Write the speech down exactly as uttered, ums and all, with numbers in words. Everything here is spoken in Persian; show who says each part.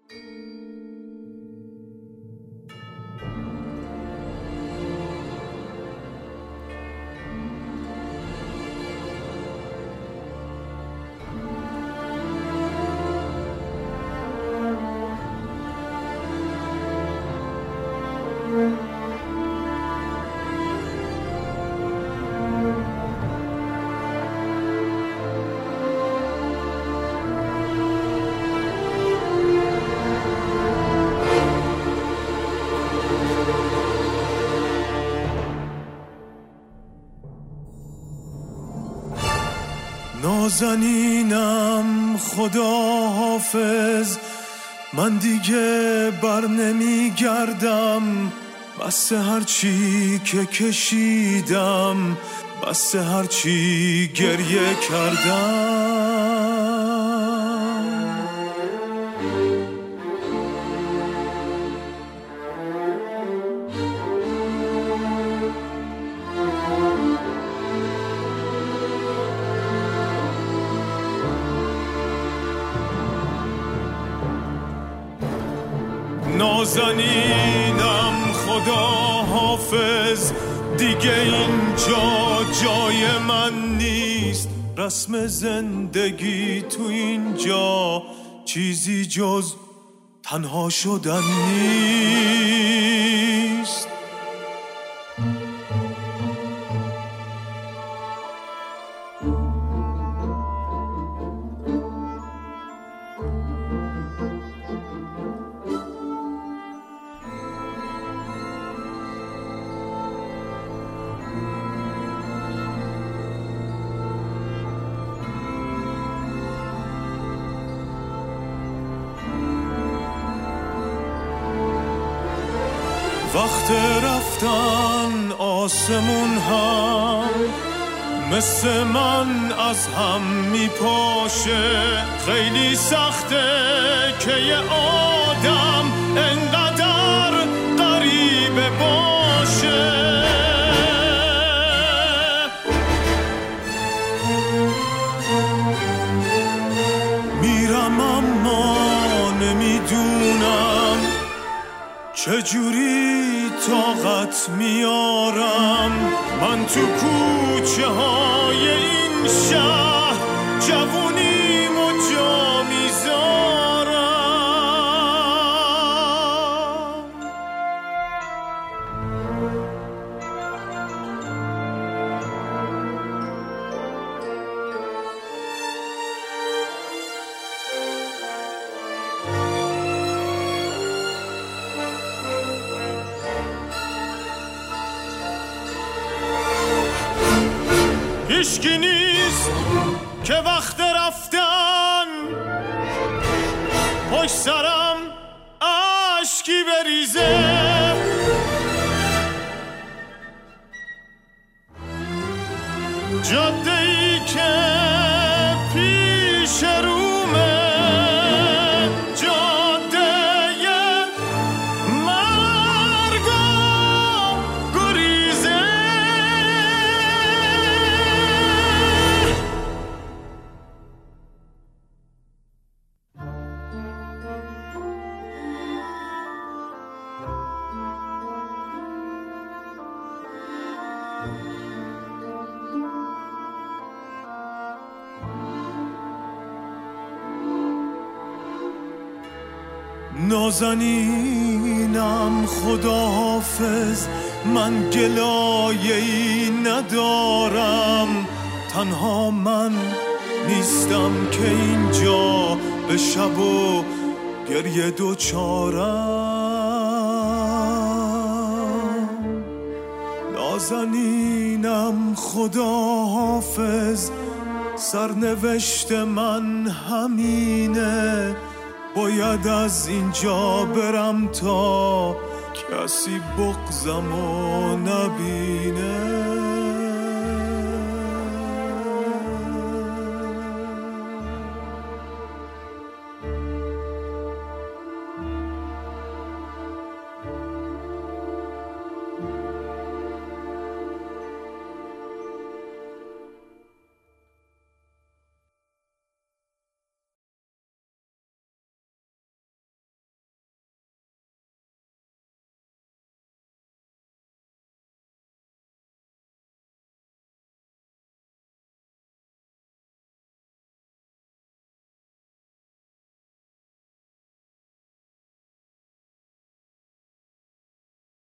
Speaker 1: نازنینم خدا حافظ، من دیگه بر نمی گردم، بس هرچی که کشیدم، بس هرچی گریه کردم. نازنینم خدا حافظ، دیگه اینجا جای من نیست، رسم زندگی تو اینجا چیزی جز تنها شدن نیست. وقت رفتن آسمون هم مثل من از هم میپاشه، خیلی سخته که یه آدم انقدر غریبه باشه. میرم اما نمیدونم چجوری طاقت میارم، من تو کوچه های این شهر جوونیم و جا میذارم. هیچکی نیست که وقت رفتن پشت سرم اشکی بریزه، جاده‌ای که پیش رومه جاده مرگ و گریزه. نازنینم خدا حافظ، من گلایه‌ای ندارم، تنها من نیستم که اینجا به شب و گریه دوچارم. نازنینم خدا حافظ، سرنوشت من همینه، باید از اینجا برم تا کسی بغضمو نبینه.